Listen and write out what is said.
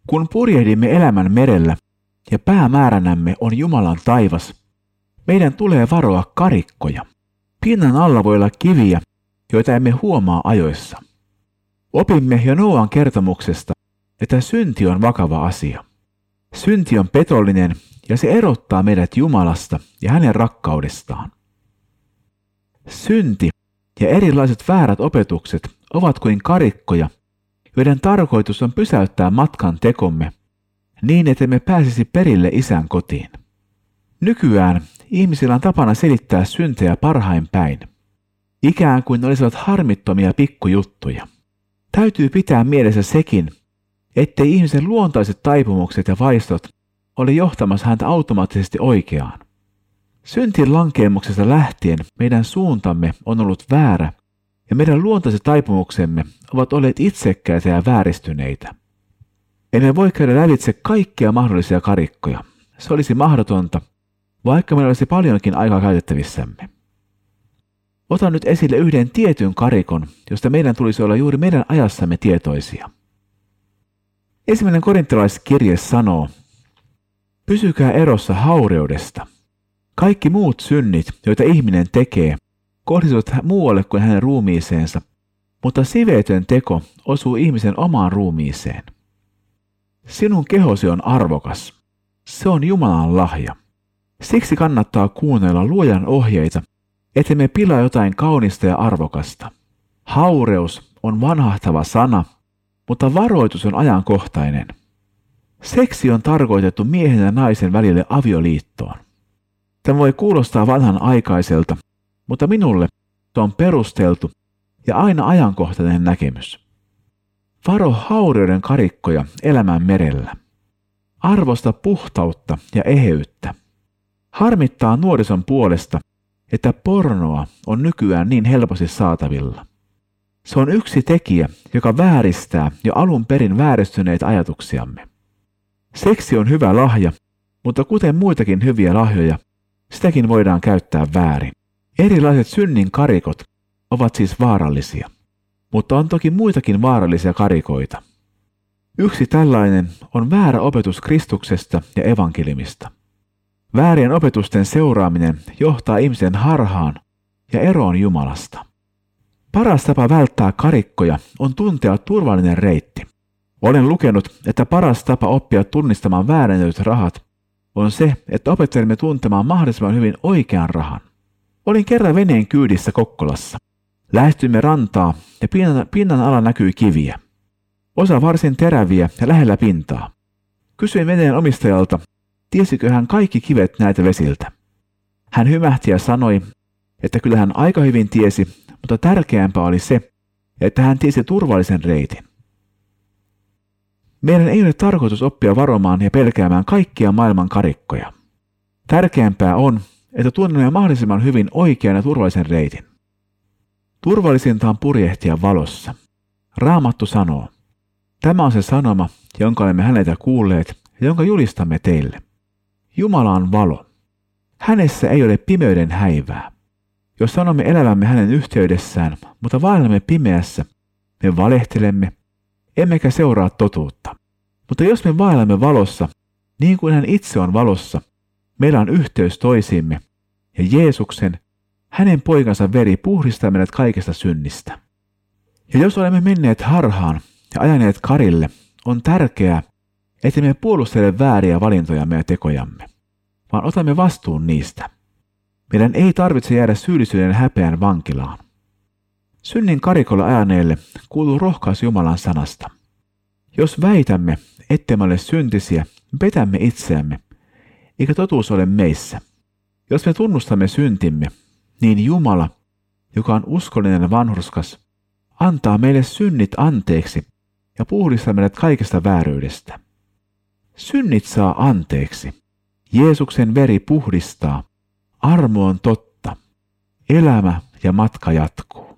Kun purjehdimme elämän merellä ja päämääränämme on Jumalan taivas, meidän tulee varoa karikkoja. Pinnan alla voi olla kiviä, joita emme huomaa ajoissa. Opimme jo Nooan kertomuksesta, että synti on vakava asia. Synti on petollinen ja se erottaa meidät Jumalasta ja hänen rakkaudestaan. Synti ja erilaiset väärät opetukset ovat kuin karikkoja, joiden tarkoitus on pysäyttää matkan tekomme niin, ettemme pääsisi perille Isän kotiin. Nykyään ihmisillä on tapana selittää syntejä parhain päin, ikään kuin ne olisivat harmittomia pikkujuttuja. Täytyy pitää mielessä sekin, ettei ihmisen luontaiset taipumukset ja vaistot ole johtamassa häntä automaattisesti oikeaan. Syntin lankeemuksesta lähtien meidän suuntamme on ollut väärä ja meidän luontaiset taipumuksemme ovat olleet itsekkäitä ja vääristyneitä. Emme voi käydä lävitse kaikkia mahdollisia karikkoja. Se olisi mahdotonta, vaikka meillä olisi paljonkin aikaa käytettävissämme. Otan nyt esille yhden tietyn karikon, josta meidän tulisi olla juuri meidän ajassamme tietoisia. 1. Korintalaiskirje sanoo, pysykää erossa haureudesta. Kaikki muut synnit, joita ihminen tekee, kohdistuvat muualle kuin hänen ruumiiseensa, mutta siveetön teko osuu ihmisen omaan ruumiiseen. Sinun kehosi on arvokas. Se on Jumalan lahja. Siksi kannattaa kuunnella Luojan ohjeita, ettemme pilaa jotain kaunista ja arvokasta. Haureus on vanhahtava sana, mutta varoitus on ajankohtainen. Seksi on tarkoitettu miehen ja naisen välille avioliittoon. Tämä voi kuulostaa vanhanaikaiselta, mutta minulle se on perusteltu ja aina ajankohtainen näkemys. Varo haureuden karikkoja elämän merellä. Arvosta puhtautta ja eheyttä. Harmittaa nuorison puolesta, että pornoa on nykyään niin helposti saatavilla. Se on yksi tekijä, joka vääristää jo alun perin vääristyneitä ajatuksiamme. Seksi on hyvä lahja, mutta kuten muitakin hyviä lahjoja, sitäkin voidaan käyttää väärin. Erilaiset synnin karikot ovat siis vaarallisia, mutta on toki muitakin vaarallisia karikoita. Yksi tällainen on väärä opetus Kristuksesta ja evankeliumista. Väärien opetusten seuraaminen johtaa ihmisen harhaan ja eroon Jumalasta. Paras tapa välttää karikkoja on tuntea turvallinen reitti. Olen lukenut, että paras tapa oppia tunnistamaan väärennetyt rahat on se, että opettelemme tuntemaan mahdollisimman hyvin oikean rahan. Olin kerran veneen kyydissä Kokkolassa. Lähestyimme rantaa ja pinnan alla näkyi kiviä. Osa varsin teräviä ja lähellä pintaa. Kysyin veneen omistajalta, tiesikö hän kaikki kivet näitä vesiltä. Hän hymähti ja sanoi, että kyllä hän aika hyvin tiesi, mutta tärkeämpää oli se, että hän tiesi turvallisen reitin. Meidän ei ole tarkoitus oppia varomaan ja pelkäämään kaikkia maailman karikkoja. Tärkeämpää on, että tunnemme mahdollisimman hyvin oikean ja turvallisen reitin. Turvallisinta on purjehtia valossa. Raamattu sanoo, tämä on se sanoma, jonka olemme häneltä kuulleet ja jonka julistamme teille. Jumala on valo. Hänessä ei ole pimeyden häivää. Jos sanomme elävämme hänen yhteydessään, mutta vaellamme pimeässä, me valehtelemme, emmekä seuraa totuutta. Mutta jos me vaellamme valossa, niin kuin hän itse on valossa, meillä on yhteys toisiimme, ja Jeesuksen, hänen poikansa veri puhdistaa meidät kaikesta synnistä. Ja jos olemme menneet harhaan ja ajaneet karille, on tärkeää, että me puolustele vääriä valintojamme ja tekojamme, vaan otamme vastuun niistä. Meidän ei tarvitse jäädä syyllisyyden häpeän vankilaan. Synnin karikolla ajaneelle kuuluu rohkaisu Jumalan sanasta. Jos väitämme, ettemme ole syntisiä, petämme itseämme, eikä totuus ole meissä. Jos me tunnustamme syntimme, niin Jumala, joka on uskollinen ja vanhurskas, antaa meille synnit anteeksi ja puhdistaa meidät kaikesta vääryydestä. Synnit saa anteeksi. Jeesuksen veri puhdistaa. Armo on totta. Elämä ja matka jatkuu.